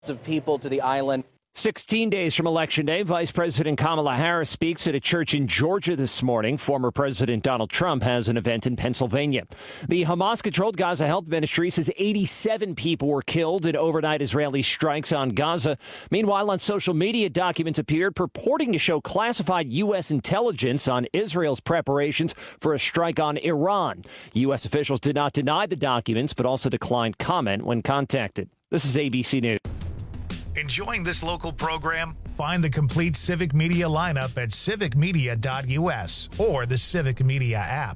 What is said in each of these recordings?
of people to the island. 16 days from Election Day, Vice President Kamala Harris speaks at a church in Georgia this morning. Former President Donald Trump has an event in Pennsylvania. The Hamas-controlled Gaza Health Ministry says 87 people were killed in overnight Israeli strikes on Gaza. Meanwhile, on social media, documents appeared purporting to show classified U.S. intelligence on Israel's preparations for a strike on Iran. U.S. officials did not deny the documents, but also declined comment when contacted. This is ABC News. Enjoying this local program? Find the complete Civic Media lineup at civicmedia.us or the Civic Media app.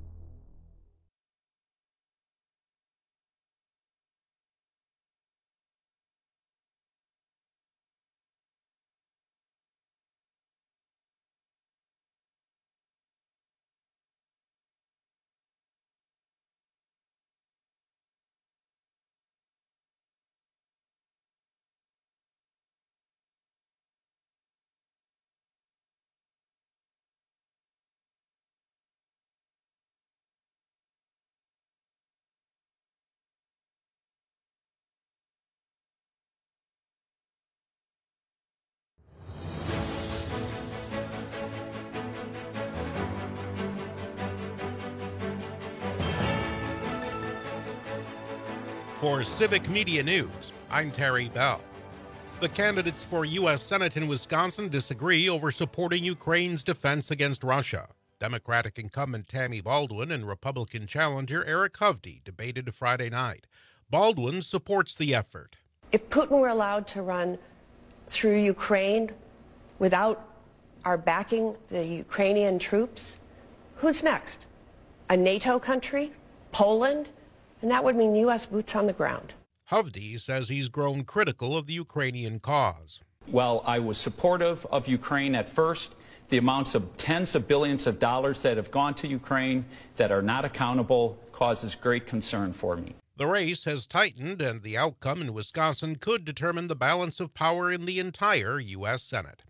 For Civic Media News, I'm Terry Bell. The candidates for U.S. Senate in Wisconsin disagree over supporting Ukraine's defense against Russia. Democratic incumbent Tammy Baldwin and Republican challenger Eric Hovde debated Friday night. Baldwin supports the effort. If Putin were allowed to run through Ukraine without our backing the Ukrainian troops, who's next? A NATO country? Poland? And that would mean U.S. boots on the ground. Hovde says he's grown critical of the Ukrainian cause. While I was supportive of Ukraine at first, the amounts of tens of billions of dollars that have gone to Ukraine that are not accountable causes great concern for me. The race has tightened, and the outcome in Wisconsin could determine the balance of power in the entire U.S. Senate.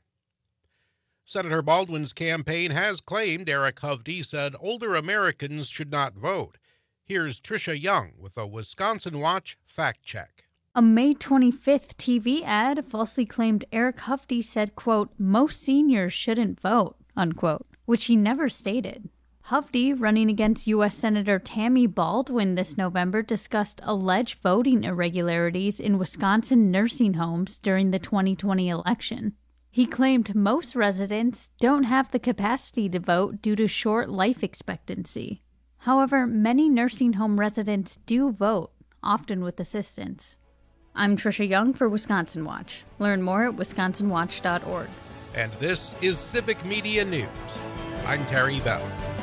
Senator Baldwin's campaign has claimed Eric Hovde said older Americans should not vote. Here's Tricia Young with a Wisconsin Watch fact check. A May 25th TV ad falsely claimed Eric Hovde said, quote, most seniors shouldn't vote, unquote, which he never stated. Hovde, running against U.S. Senator Tammy Baldwin this November, discussed alleged voting irregularities in Wisconsin nursing homes during the 2020 election. He claimed most residents don't have the capacity to vote due to short life expectancy. However, many nursing home residents do vote, often with assistance. I'm Tricia Young for Wisconsin Watch. Learn more at wisconsinwatch.org. And this is Civic Media News. I'm Terry Bell.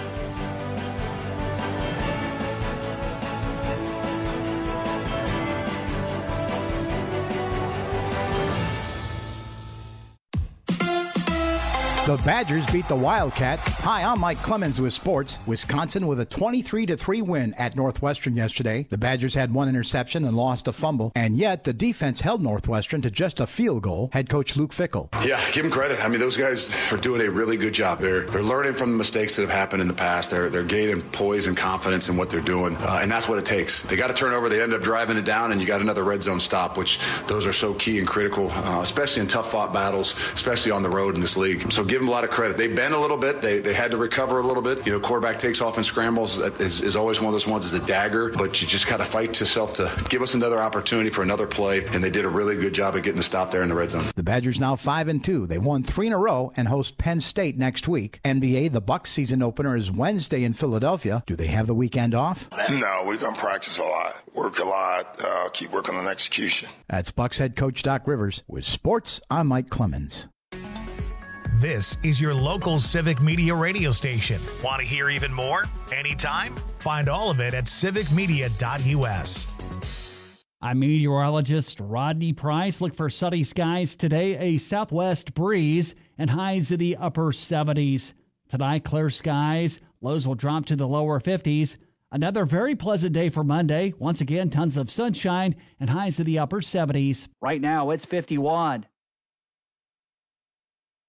The Badgers beat the Wildcats. Hi, I'm Mike Clemens with sports. Wisconsin with a 23-3 win at Northwestern yesterday. The Badgers had one interception and lost a fumble, and yet the defense held Northwestern to just a field goal. Head coach Luke Fickell. Yeah, give them credit. I mean, those guys are doing a really good job. They're learning from the mistakes that have happened in the past. They're gaining poise and confidence in what they're doing, and that's what it takes. They got a turnover. They end up driving it down, and you got another red zone stop, which those are so key and critical, especially in tough-fought battles, especially on the road in this league. So give them a lot of credit. They bent a little bit. They had to recover a little bit. You know, quarterback takes off and scrambles is always one of those ones is a dagger, but you just got to fight yourself to give us another opportunity for another play, and they did a really good job of getting the stop there in the red zone. The Badgers now 5-2. They won 3 in a row and host Penn State next week. NBA, the Bucks season opener is Wednesday in Philadelphia. Do they have the weekend off? No, we're going to practice a lot, work a lot, keep working on execution. That's Bucks head coach Doc Rivers. With sports, I'm Mike Clemens. This is your local Civic Media radio station. Want to hear even more? Anytime? Find all of it at civicmedia.us. I'm meteorologist Rodney Price. Look for sunny skies today, a southwest breeze, and highs in the upper 70s. Tonight, clear skies. Lows will drop to the lower 50s. Another very pleasant day for Monday. Once again, tons of sunshine and highs in the upper 70s. Right now, it's 51.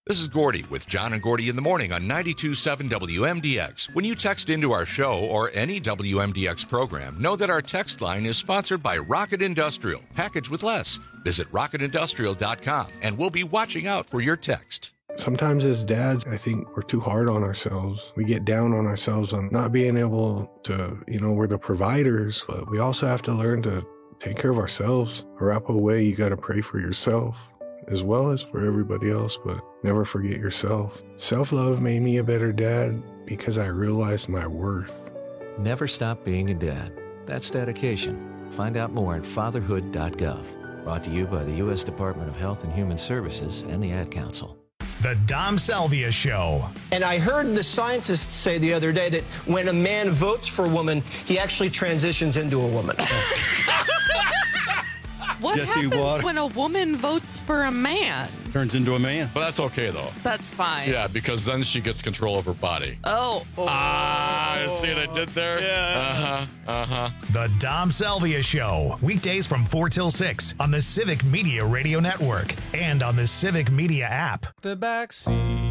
This is Gordy with John and Gordy in the morning on 92.7 WMDX. When you text into our show or any WMDX program, know that our text line is sponsored by Rocket Industrial. Package with less. Visit rocketindustrial.com and we'll be watching out for your text. Sometimes as dads, I think we're too hard on ourselves. We get down on ourselves on not being able to, we're the providers, but we also have to learn to take care of ourselves. Wrap away, you got to pray for yourself as well as for everybody else, but never forget yourself. Self-love made me a better dad because I realized my worth. Never stop being a dad. That's dedication. Find out more at fatherhood.gov. Brought to you by the U.S. Department of Health and Human Services and the Ad Council. The Dom Salvia Show. And I heard the scientists say the other day that when a man votes for a woman, he actually transitions into a woman. What happens when a woman votes for a man? Turns into a man. But that's okay, though. That's fine. Yeah, because then she gets control of her body. Oh. See what I did there? Yeah. The Dom Salvia Show. Weekdays from 4 till 6 on the Civic Media Radio Network and on the Civic Media app. The back seat.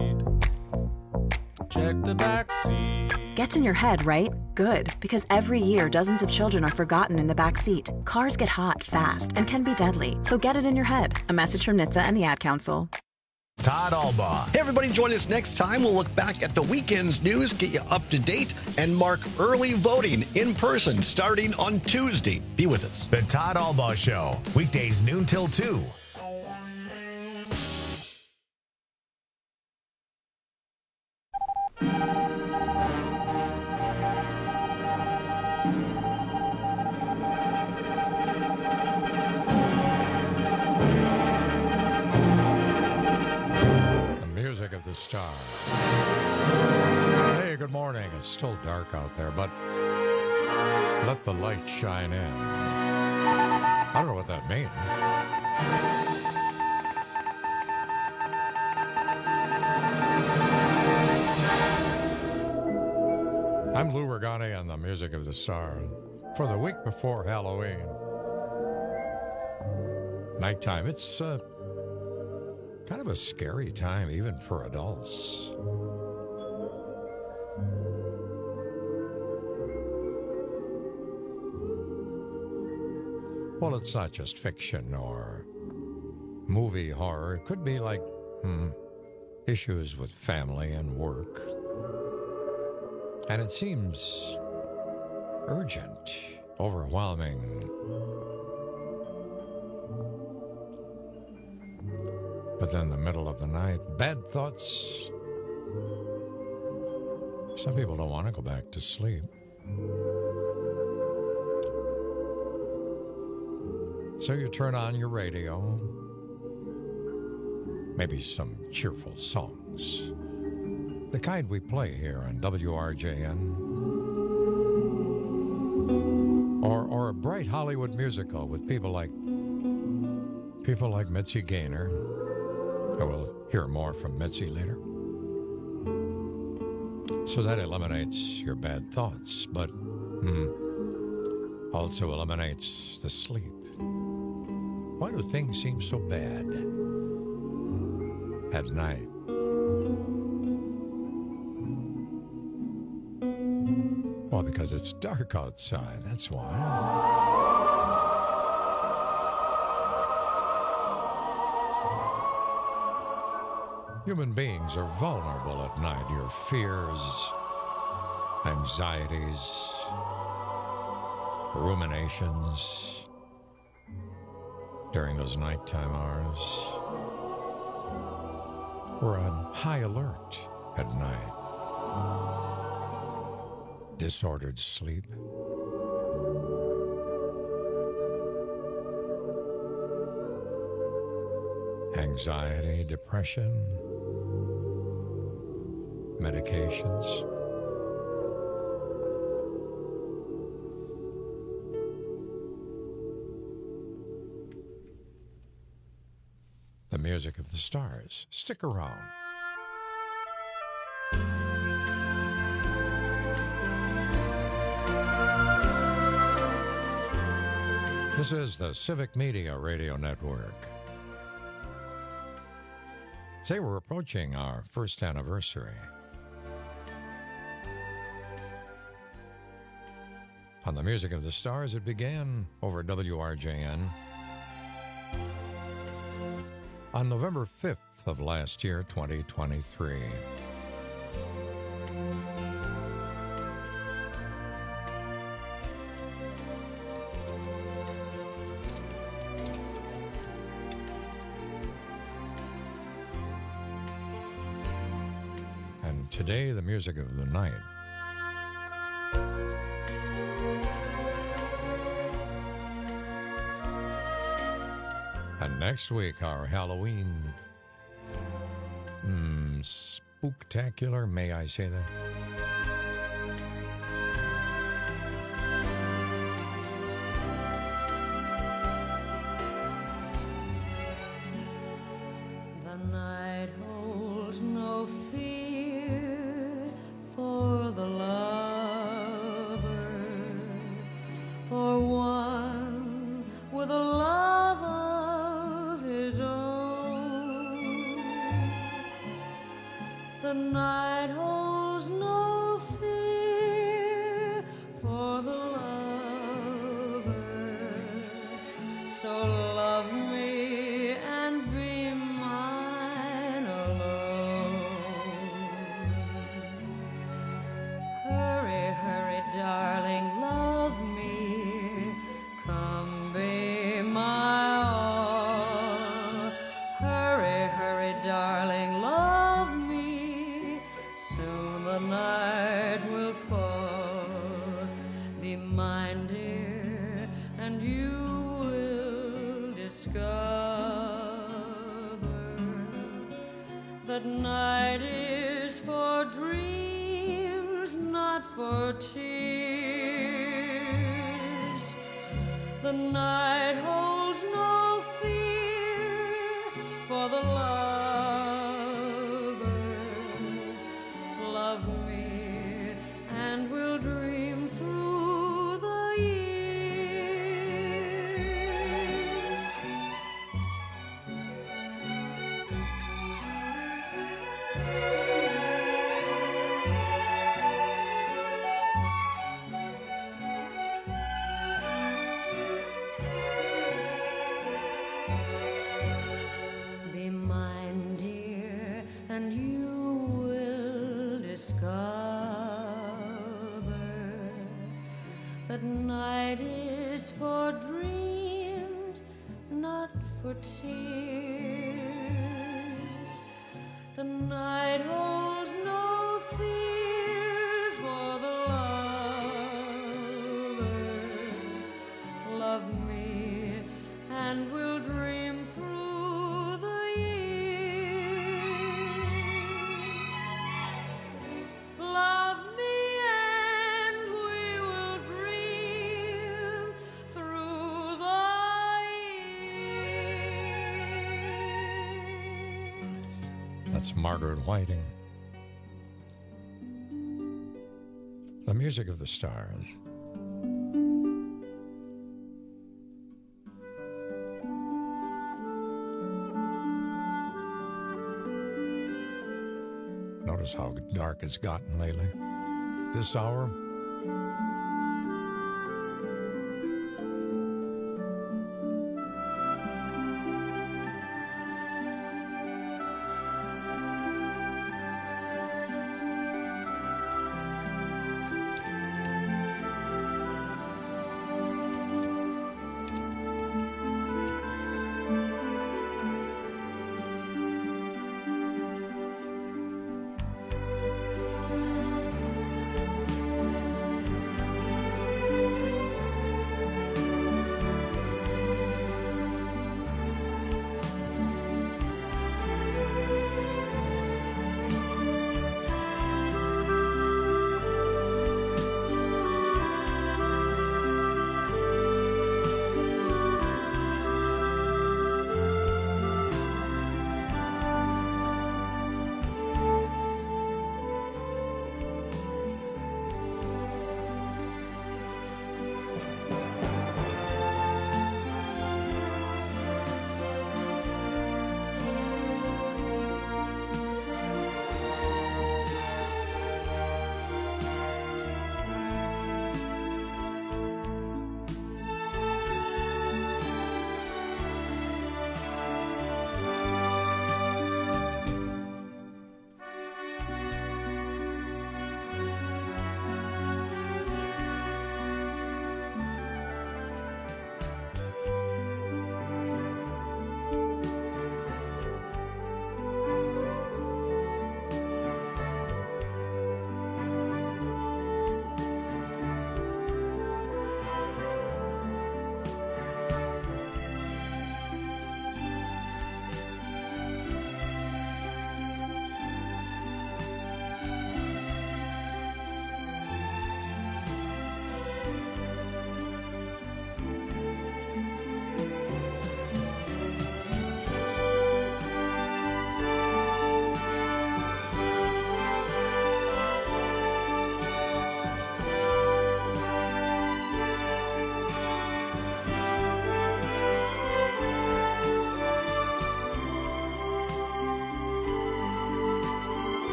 Check the back seat. Gets in your head, right? Good, because every year dozens of children are forgotten in the back seat. Cars get hot fast and can be deadly, so get it in your head. A message from NHTSA and the Ad Council. Todd Albaugh. Hey, everybody, join us next time. We'll look back at the weekend's news, get you up to date, and mark early voting in person starting on Tuesday. Be with us. The Todd Albaugh Show. Weekdays noon till 2. Music of the Stars. Hey, good morning. It's still dark out there, but let the light shine in. I don't know what that means. I'm Lou Regani on the Music of the Stars for the week before Halloween. Nighttime. It's kind of a scary time, even for adults. Well, it's not just fiction or movie horror. It could be like issues with family and work. And it seems urgent, overwhelming. But then the middle of the night, bad thoughts. Some people don't want to go back to sleep. So you turn on your radio, maybe some cheerful songs, the kind we play here on WRJN, or a bright Hollywood musical with people like Mitzi Gaynor. We'll hear more from Mitzi later. So that eliminates your bad thoughts, but also eliminates the sleep. Why do things seem so bad at night? Well, because it's dark outside, that's why. Human beings are vulnerable at night. Your fears, anxieties, ruminations during those nighttime hours. We're on high alert at night. Disordered sleep. Anxiety, depression, medications. The Music of the Stars. Stick around. This is the Civic Media Radio Network. Say we're approaching our first anniversary. On the Music of the Stars, it began over WRJN on November 5th of last year, 2023. And today, the music of the night. And next week, our Halloween spooktacular, may I say that? The night holds no fear for the lover, for one with a love of his own. The night holds no fear for the lover, so love me and be mine alone. Hurry, hurry, darling, love me, come be my all. Hurry, hurry, darling, love me, soon the night will fall. Be mine, dear, and you will discover that night is for dreams, not for tears. The night holds no fear for the lover. Love me and we'll dream through the years. Be mine, dear, and you will discover that night is for dreams, not for tears. The night holds no fear for the lover. Love me and we'll dream through the years. Love me and we will dream through the years. That's Margaret Whiting. The Music of the Stars. Notice how dark it's gotten lately. This hour,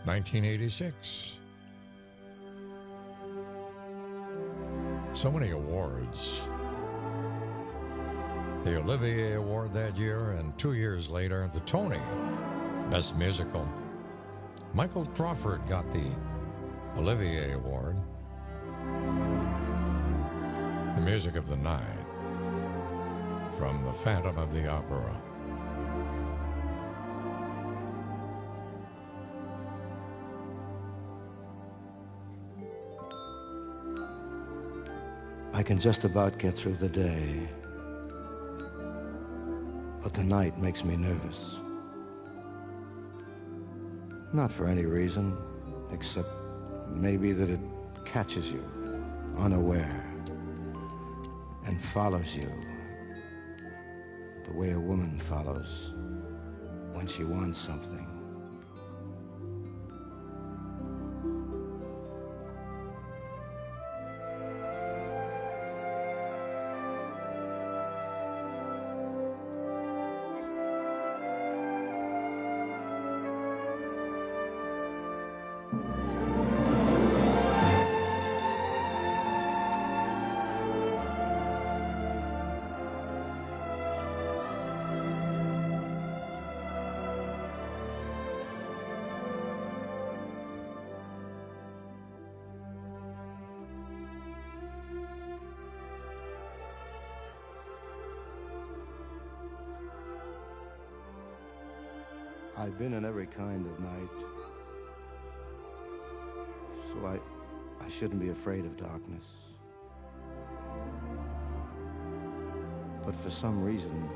1986. So many awards. The Olivier Award that year, and 2 years later, the Tony Best Musical. Michael Crawford got the Olivier Award. The Music of the Night from The Phantom of the Opera. I can just about get through the day, but the night makes me nervous. Not for any reason, except maybe that it catches you unaware and follows you the way a woman follows when she wants something. I've been in every kind of night, so I shouldn't be afraid of darkness. But for some reason,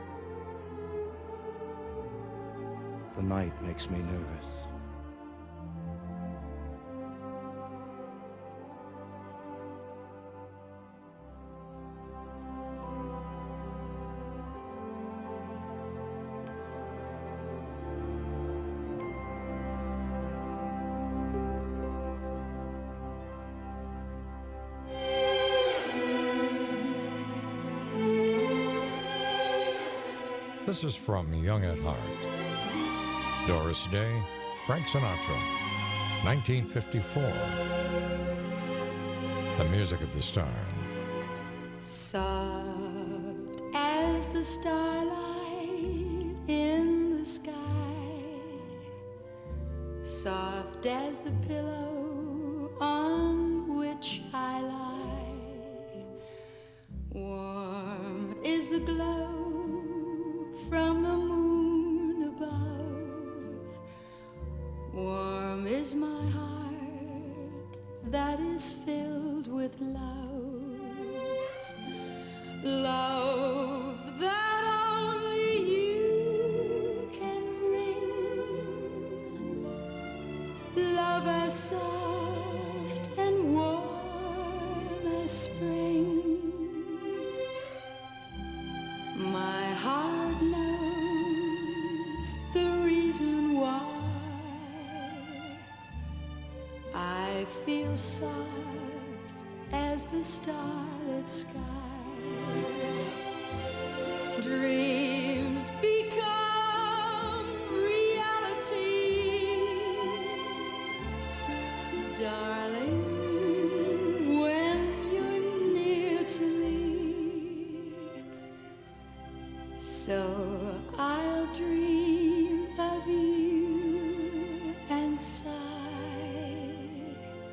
the night makes me nervous. This is from Young at Heart. Doris Day, Frank Sinatra, 1954. The Music of the Stars. Soft as the starlight in the sky, soft as the pillow on which I lie, warm is the glow from the moon above, warm is my heart that is filled with love, love that only you can bring, love as soft and warm as spring. My heart knows the reason why I feel soft as the starlit sky. Dreams become reality, darling, when you're near to me. So I'll dream of you and sigh,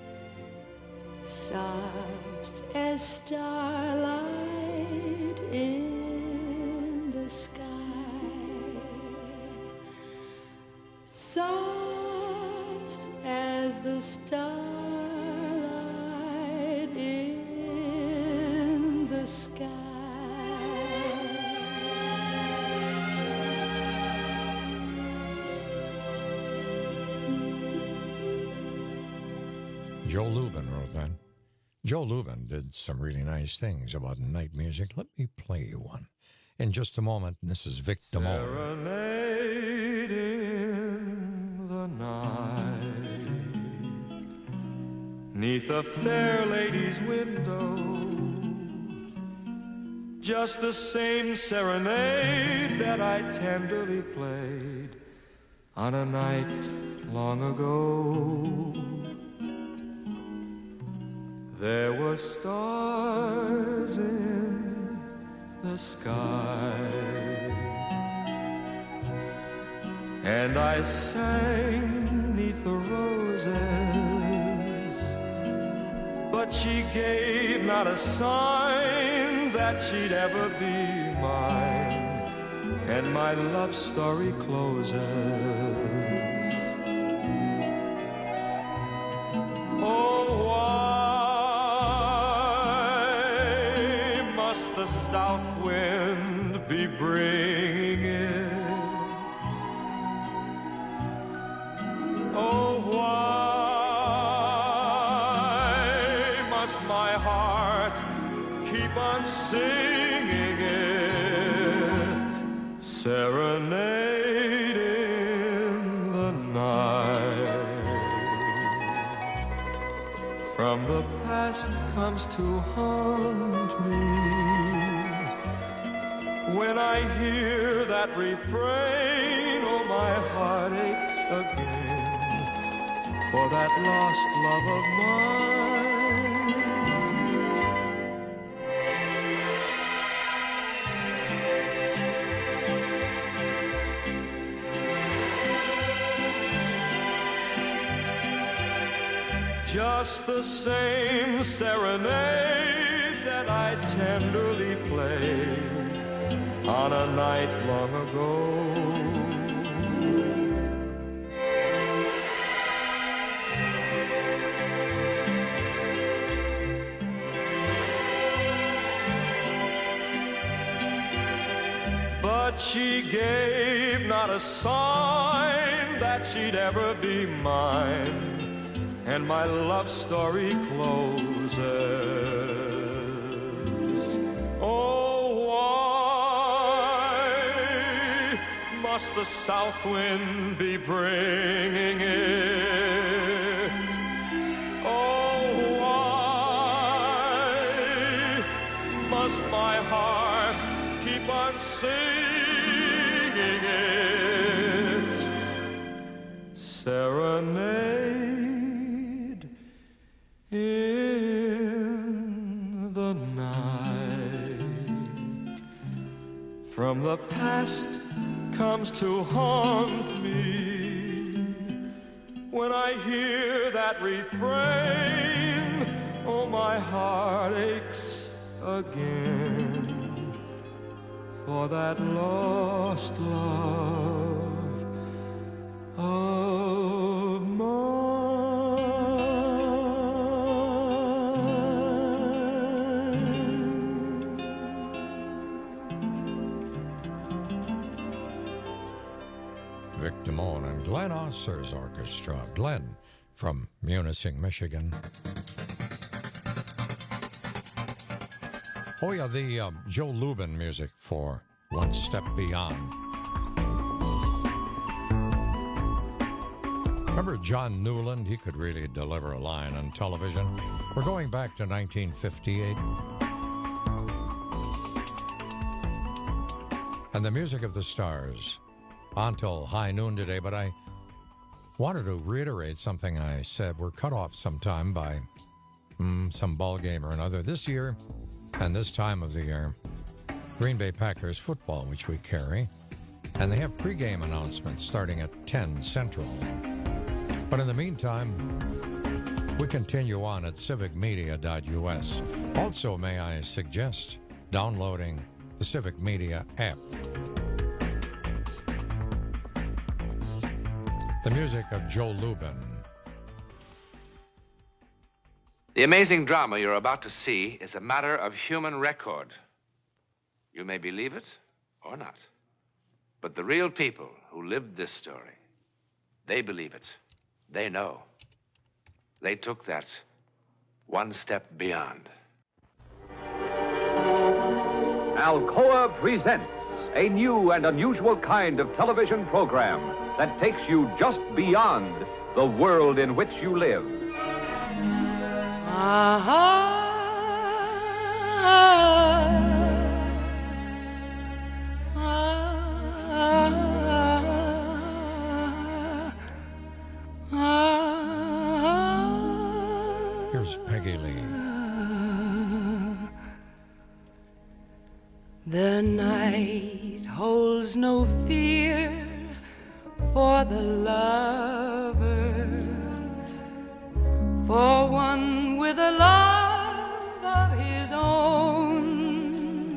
soft as starlight in the sky, soft as the starlight in the sky. Joe Lubin wrote that. Joe Lubin did some really nice things about night music. Let me play you one in just a moment. This is Vic Damone. Serenade in the night, 'neath a fair lady's window, just the same serenade that I tenderly played on a night long ago, there were stars in the sky, and I sang 'neath the roses, but she gave not a sign that she'd ever be mine, and my love story closes. Oh, why must the south wind be bringing it? Oh, why must my heart keep on singing it? Serenade in the night. From the past comes to haunt me when I hear that refrain. Oh, my heart aches again for that lost love of mine. Just the same serenade that I tenderly played on a night long ago. But she gave not a sign that she'd ever be mine, and my love story closes. Oh, why must the south wind be bringing it? Oh, why must my heart keep on singing it? Serenade in the night. From the past comes to haunt me when I hear that refrain. Oh, my heart aches again for that lost love of mine. Vic Damone and Glenn Osser's orchestra. Glenn from Munising, Michigan. Oh yeah, the Joe Lubin music for One Step Beyond. Remember John Newland? He could really deliver a line on television. We're going back to 1958. And the music of the stars. On till high noon today, but I wanted to reiterate something I said. We're cut off sometime by some ball game or another this year and this time of the year. Green Bay Packers football, which we carry, and they have pregame announcements starting at 10 Central. But in the meantime, we continue on at civicmedia.us. Also, may I suggest downloading the Civic Media app. The music of Joe Lubin. The amazing drama you're about to see is a matter of human record. You may believe it or not. But the real people who lived this story, they believe it. They know. They took that one step beyond. Alcoa presents a new and unusual kind of television program that takes you just beyond the world in which you live. Here's Peggy Lee. The night holds no fear for the lover, for one with a love of his own.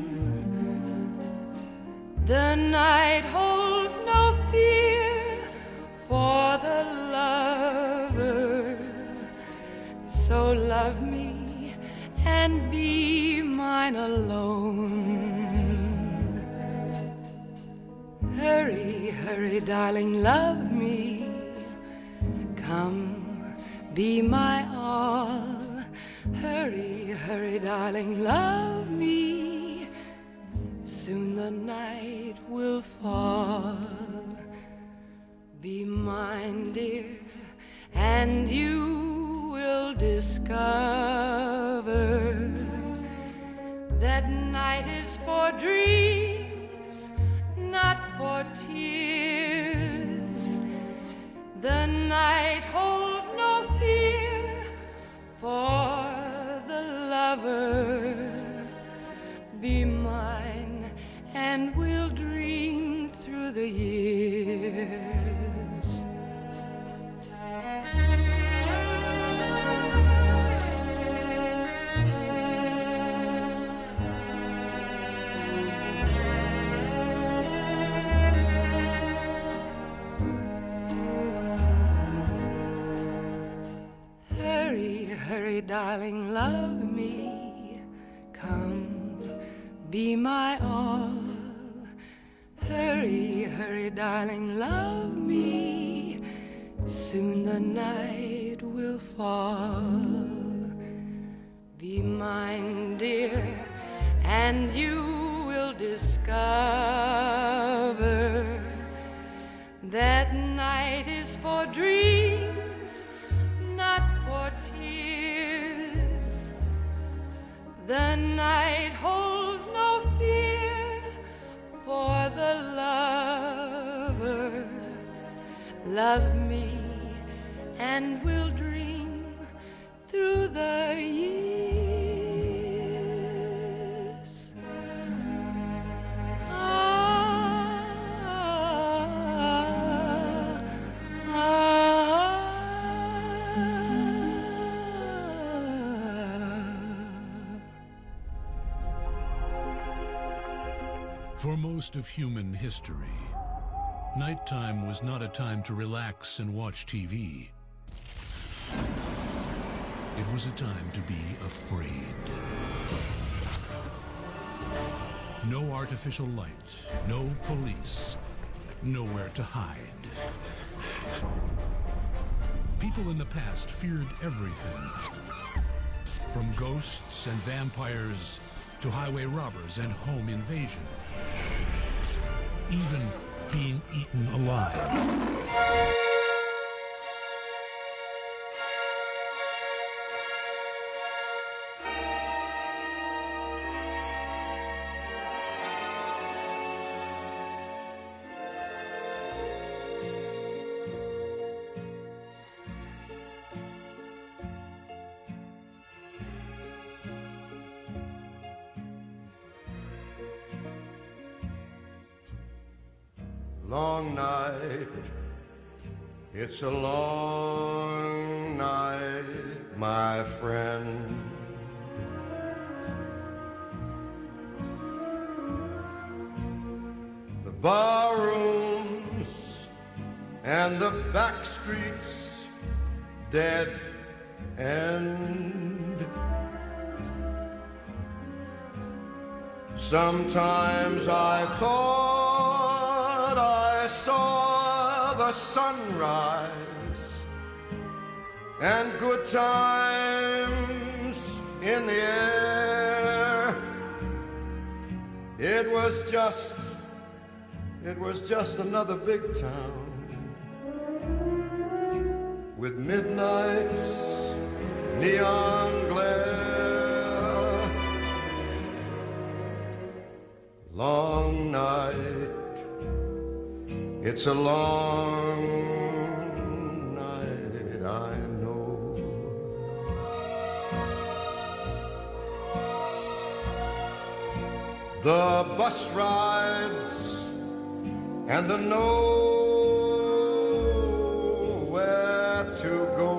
The night holds no fear for the lover, so love me and be mine alone. Hurry, hurry, darling, love me. Come, be my all. Hurry, hurry, darling, love me. Soon the night will fall. Be mine, dear, and you will discover that night is for dreams, not for tears. The night holds no fear for the lover. Be mine and we'll dream through the years. Hurry, darling, love me. Come, be my all. Hurry, hurry, darling, love me. Soon the night will fall. Be mine, dear, and you will discover that night is for dreams, not for tears. The night holds no fear for the lover. Love me and we'll dream through the years. For most of human history, nighttime was not a time to relax and watch TV. It was a time to be afraid. No artificial light, no police, nowhere to hide. People in the past feared everything, from ghosts and vampires to highway robbers and home invasion. Even being eaten alive. Long night, it's a long night, my friend. The barrooms and the back streets dead end. Sometimes I thought I saw the sunrise and good times in the air. It was just another big town with midnight's neon glare. Long night, it's a long night, I know. the bus rides, and the nowhere to go.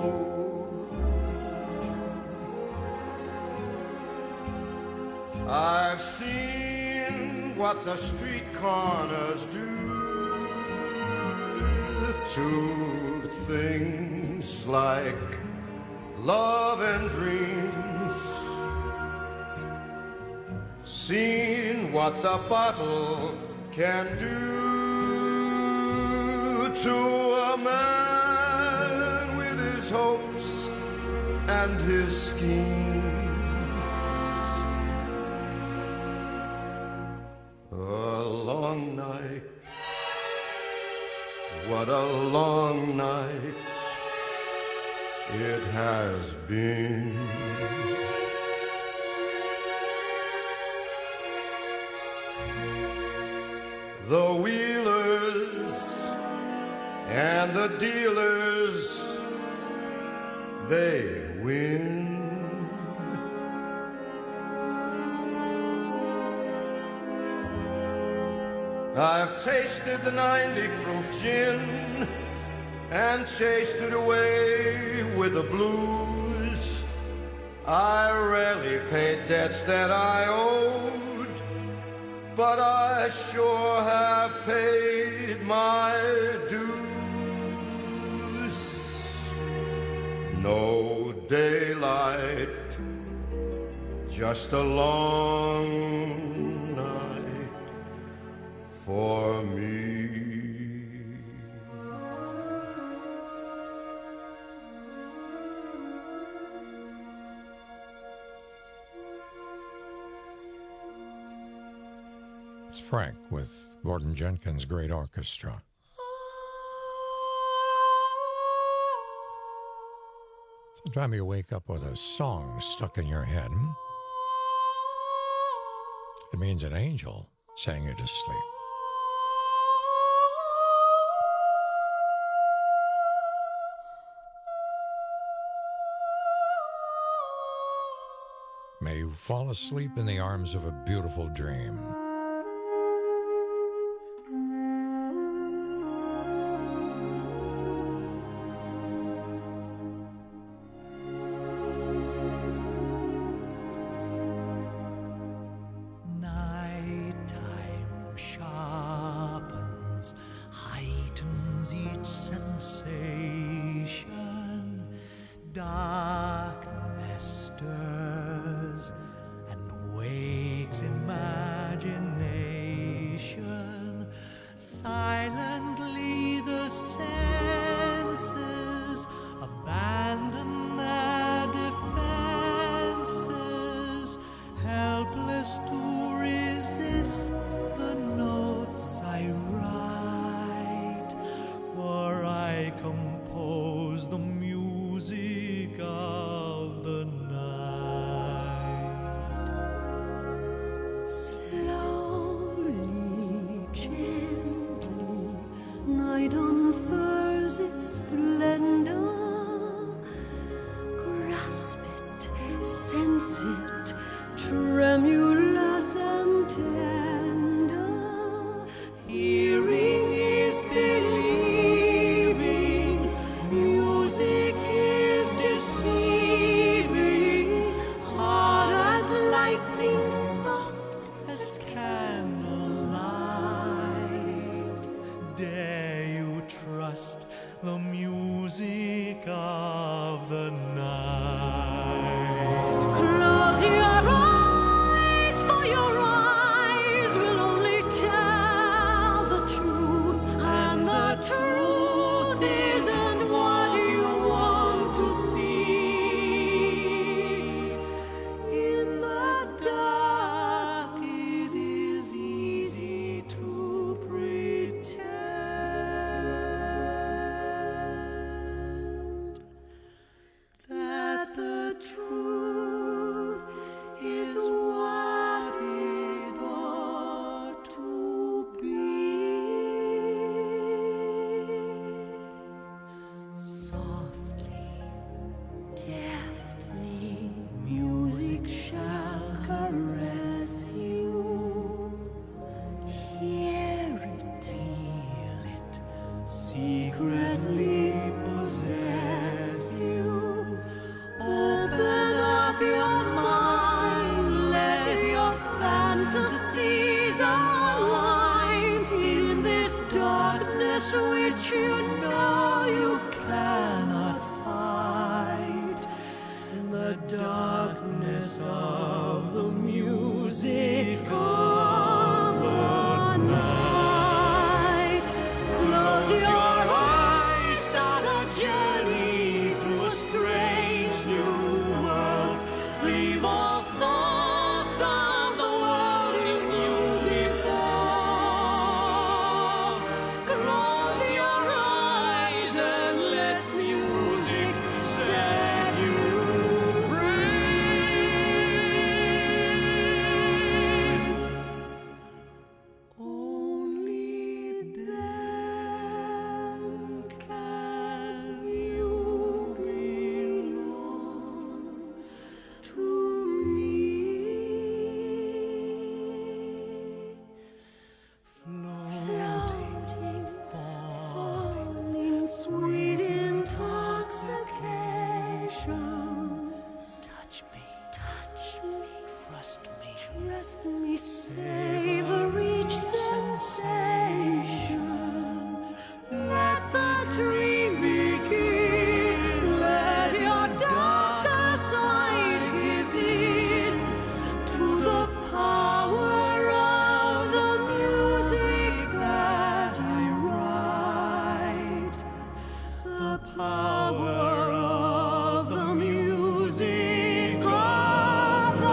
I've seen what the street corners do to things like love and dreams. Seen what the bottle can do to a man with his hopes and his schemes. A long night, what a long night it has been. The wheelers and the dealers, they win. I've tasted the 90-proof gin and chased it away with the blues. I rarely paid debts that I owed, but I sure have paid my dues. No daylight, just a long night for me. It's Frank with Gordon Jenkins' great orchestra. Sometimes you wake up with a song stuck in your head. It means an angel sang you to sleep. May you fall asleep in the arms of a beautiful dream. Close your in the darkness of the music of the night. Close your eyes, start a journey through a strange new world. Leave all thoughts of the world you knew before. Close your eyes and let music set you free. Only then can you belong to me. Floating, falling, sweet intoxication. Touch me, trust me, savor each sensation. Let the dream begin. Let your darker side give in to the power of the music that I write. The power of the music of the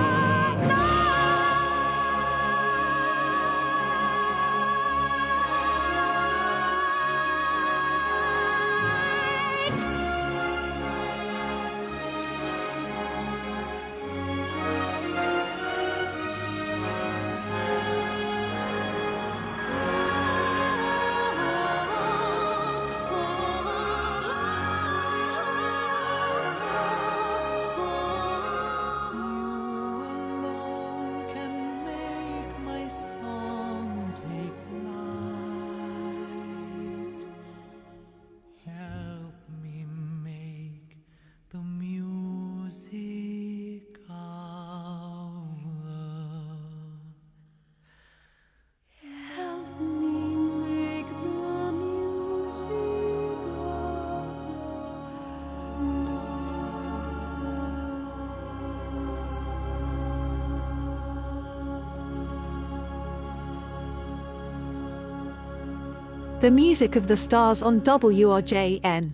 The music of the stars on WRJN.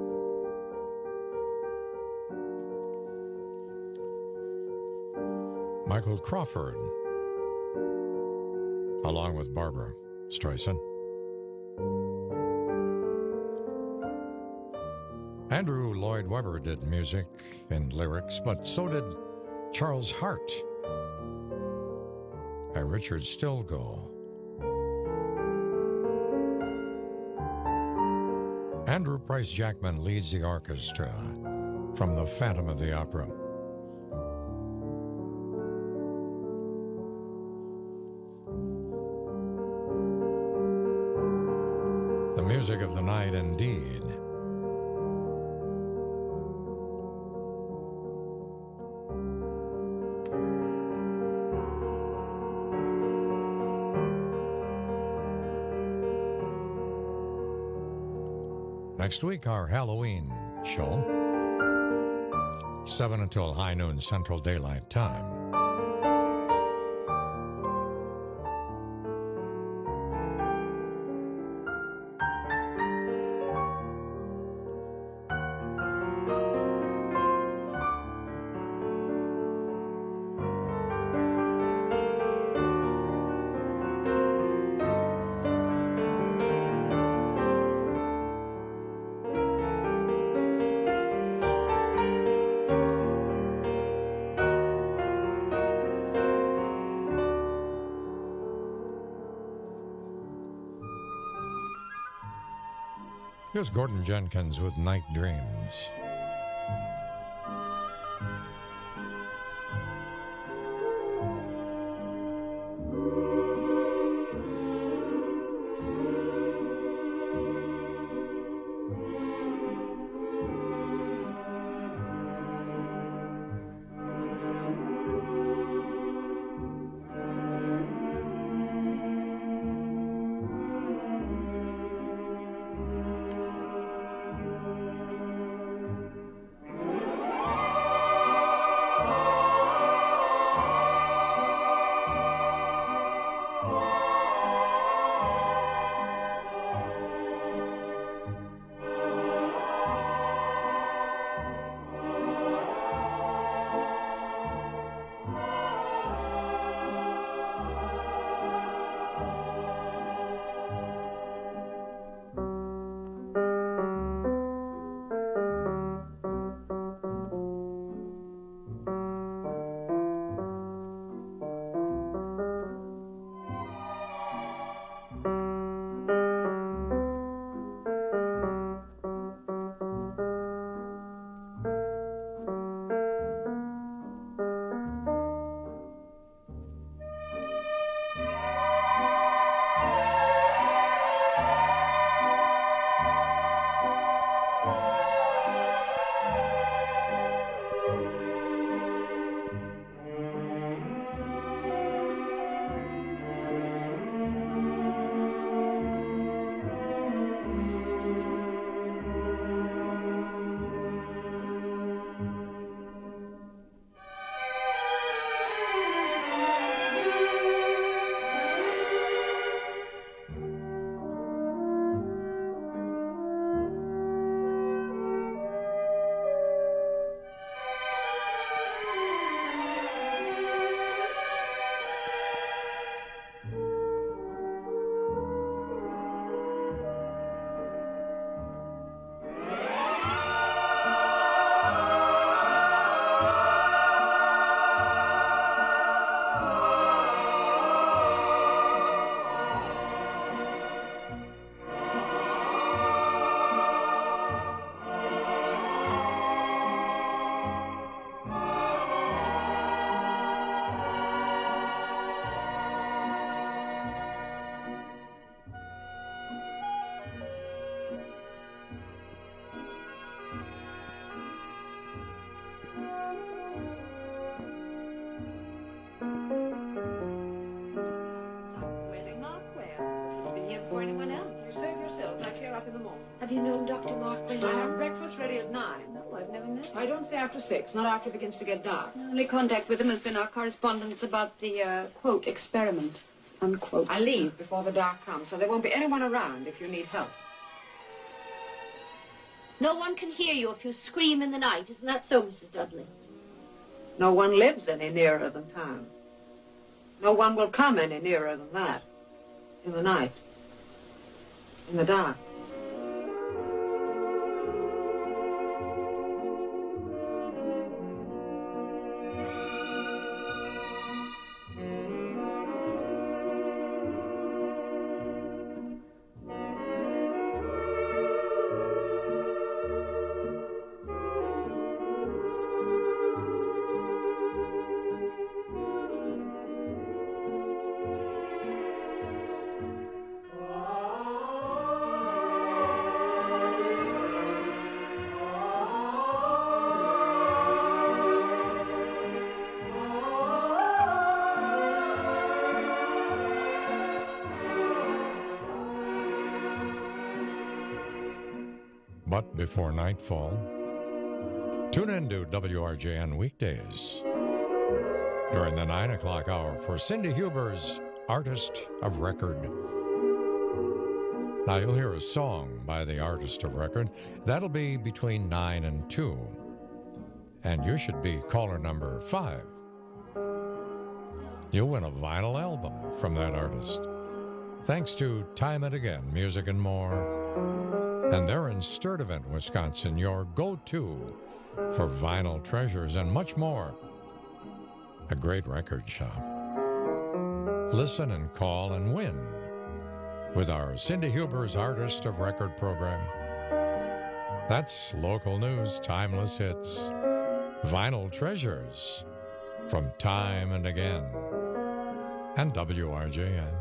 Michael Crawford, along with Barbara Streisand. Andrew Lloyd Webber did music and lyrics, but so did Charles Hart and Richard Stilgoe. Andrew Price Jackman leads the orchestra from The Phantom of the Opera. The music of the night, indeed. Next week, our Halloween show, 7 until high noon Central Daylight Time. Here's Gordon Jenkins with Night Dreams. after 6, not after it begins to get dark. The only contact with him has been our correspondence about the, quote, experiment, unquote. I leave before the dark comes, so there won't be anyone around if you need help. No one can hear you if you scream in the night. Isn't that so, Mrs. Dudley? No one lives any nearer than town. No one will come any nearer than that. In the night. In the dark. But before nightfall, tune in to WRJN weekdays during the 9 o'clock hour for Cindy Huber's Artist of Record. Now you'll hear a song by the Artist of Record. That'll be between 9 and 2. And you should be caller number 5. You'll win a vinyl album from that artist. Thanks to Time and Again Music and More. And they're in Sturtevant, Wisconsin, your go-to for vinyl treasures and much more. A great record shop. Listen and call and win with our Cindy Huber's Artist of Record program. That's local news, timeless hits, vinyl treasures from Time and Again and WRJN.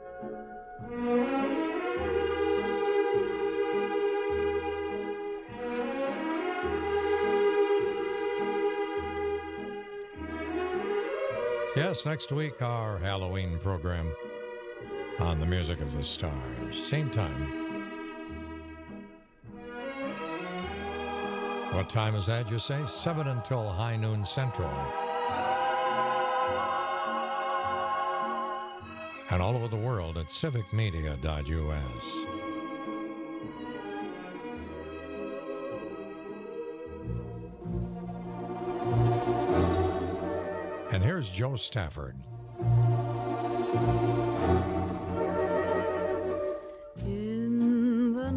Yes, next week, our Halloween program on the Music of the Stars. Same time. What time is that, you say? 7 until high noon Central. And all over the world at civicmedia.us. And here's Joe Stafford. In the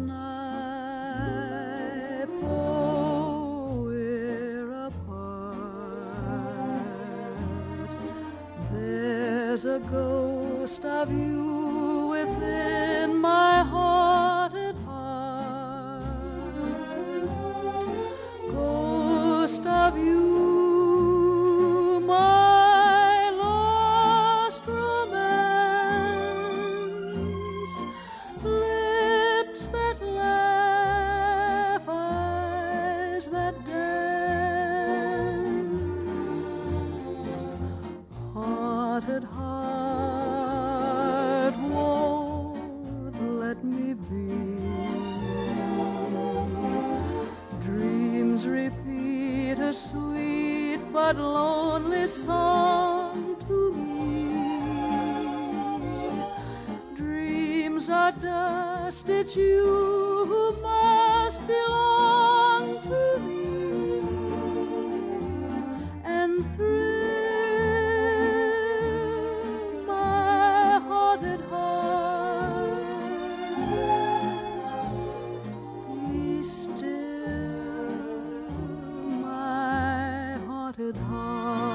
night, though we're apart, there's a ghost of you within my haunted heart. Ghost of you, sweet but lonely song to me. Dreams are dust, it's you who must belong to me. And through my haunted heart, be still, my haunted heart.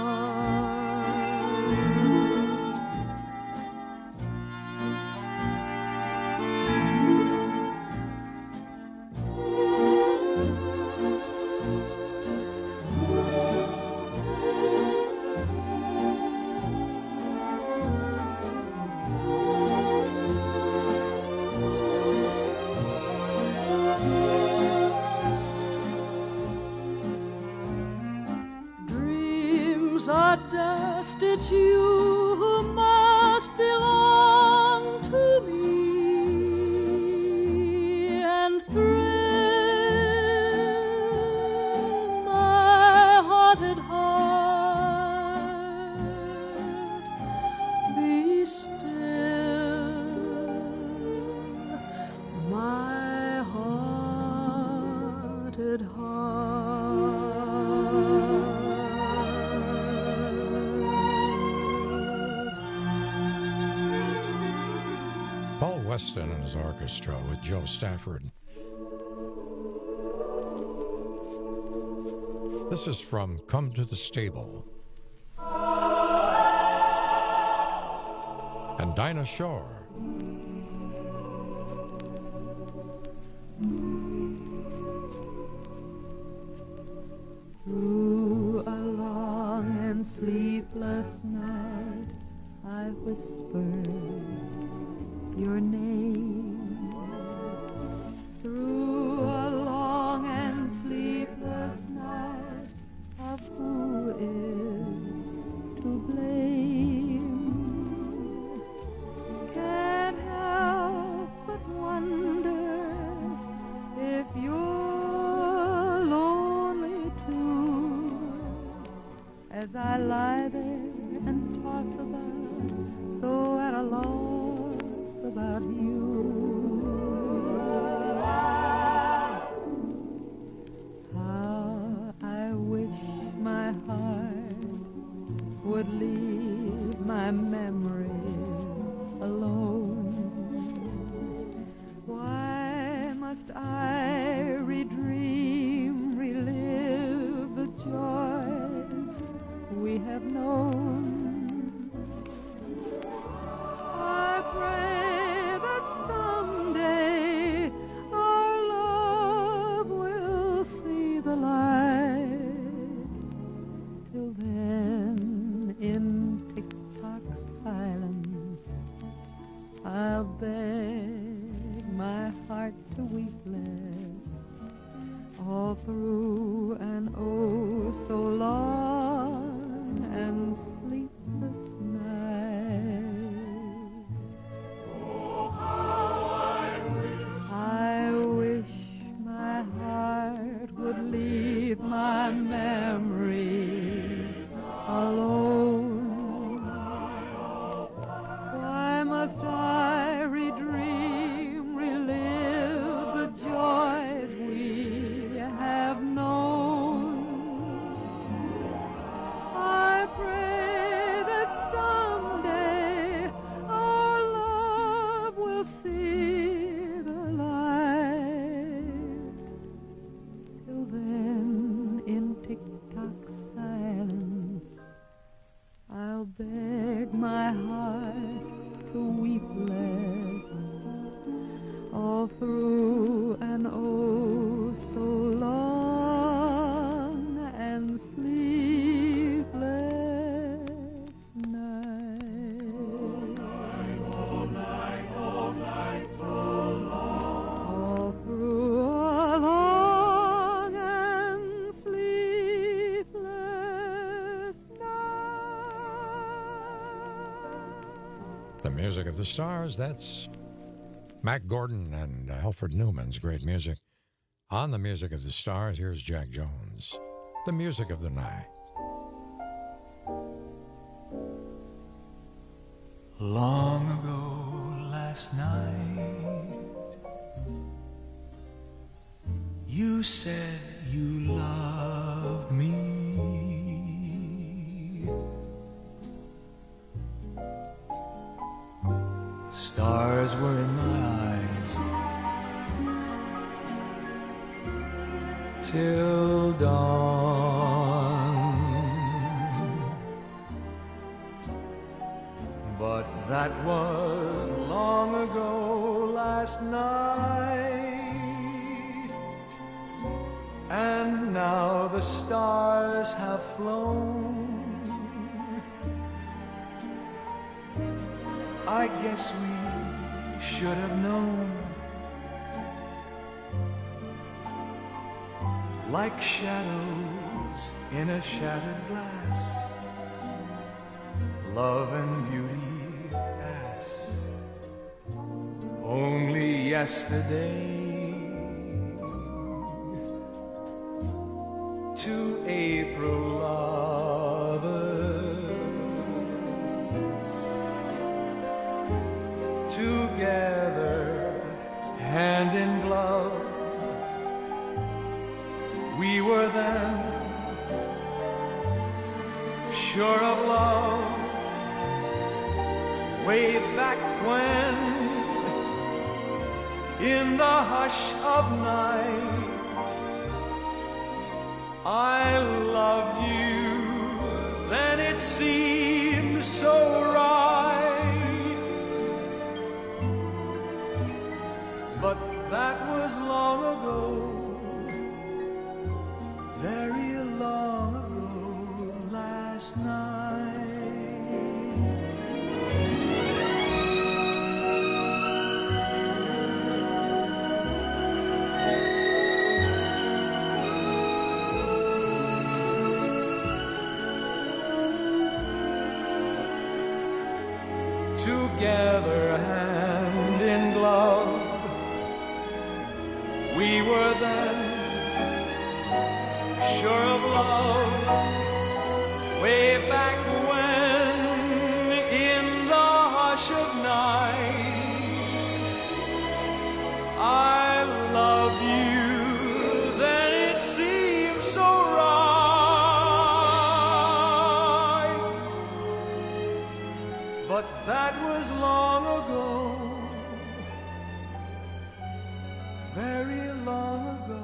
Dreams are dust, it's you who must belong to me. And through my Weston and his orchestra with Joe Stafford. This is from Come to the Stable. And Dinah Shore. Through a long and sleepless night, I whispered your name. Through a long and sleepless night, of who is to blame. Can't help but wonder if you're lonely too, as I lie there and toss about, so at a loss about you. How I wish my heart would leave my memories alone. Why must I redream, relive the joys we have known? I pray that someday our love will see the light. Till then, in tick-tock silence, I'll beg my heart to weep less all through an oh so long and sleepless night. Oh, how I wish my heart would leave my memories alone. Why must I redream, relive the joys we have known? I pray that someday our love will see the light. Till then, in tick-tock silence, I'll beg my heart to weep less all through an oh so long and sleepless night. All night so long. All through a long and sleepless The music of the stars, that's Mac Gordon and Alfred Newman's great music. On the music of the stars, here's Jack Jones. The music of the night. Long ago last night, you said you loved me. Stars were in my eyes till dawn, but that was long ago last night, and now the stars have flown. I guess we should have known, like shadows in a shattered glass, love and beauty pass. Only yesterday, two April lovers together, hand in glove. We were then sure of love, way back when in the hush of night. I loved you, then it seemed so right. But that was long ago, very long ago, last night. Together, hand in glove, we were then sure of love, way back when, in the hush of night. I loved you, then it seemed so right. But that was long ago, very long ago,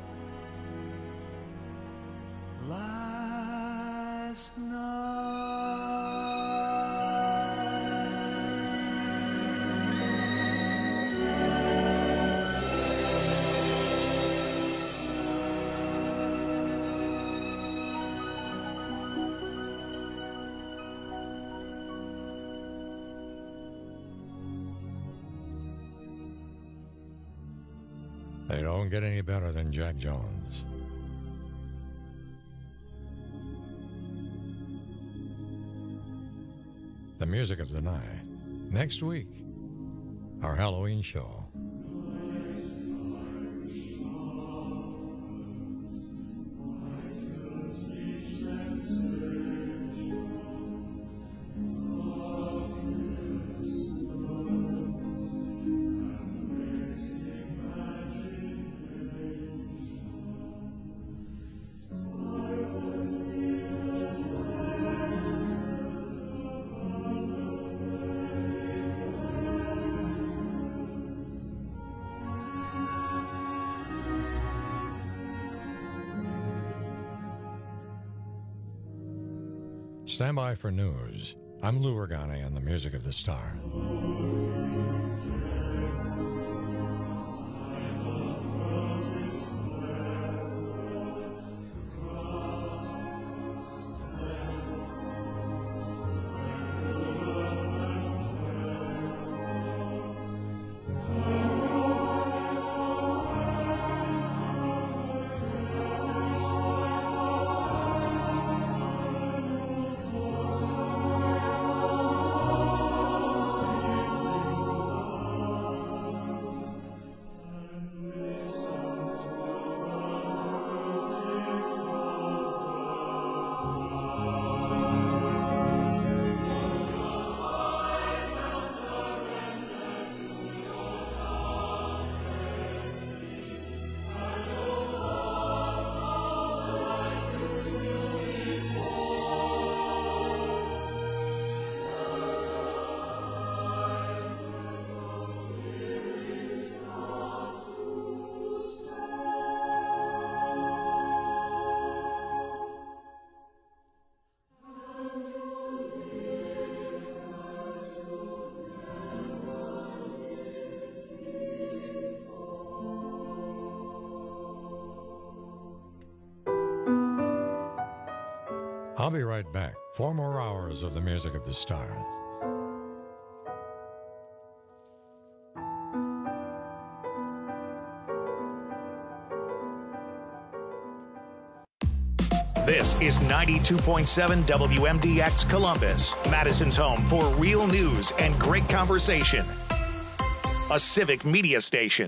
last night. They don't get any better than Jack Jones. The music of the night. Next week, our Halloween show. Stand by for news. I'm Lou Ragani on the Music of the Star. I'll be right back. 4 more hours of the Music of the Stars. This is 92.7 WMDX Columbus, Madison's home for real news and great conversation. A civic media station.